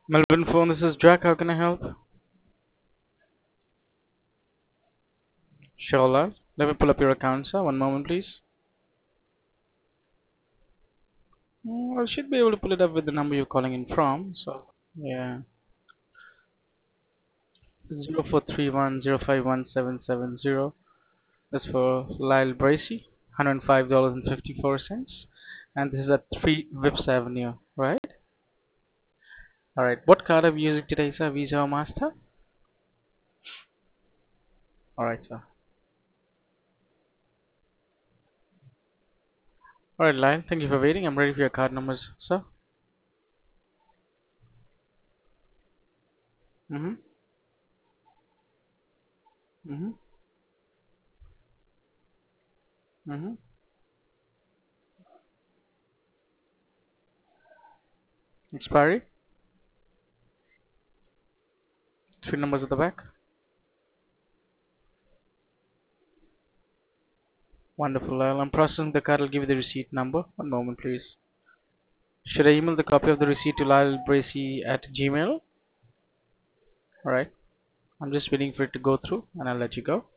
Melbourne phone, this is Jack. How can I help? Sure, lad. Let me pull up your account, sir. One moment, please. I should be able to pull it up with the number you're calling in from. So, yeah, 0431051770. That's for Lyle Bracey, $105.54. And this is at 3 Vips Avenue, right? Alright, what card are you using today, sir? Visa or Master? Alright, sir. Alright, Lyle, thank you for waiting. I'm ready for your card numbers, sir. Mm-hmm. Mm-hmm. Mm-hmm. Expiry, three numbers at the back. Wonderful. I'm processing the card. I'll give you the receipt number. One moment, please. Should I email the copy of the receipt to lylebracy at Gmail? Alright. I'm just waiting for it to go through and I'll let you go.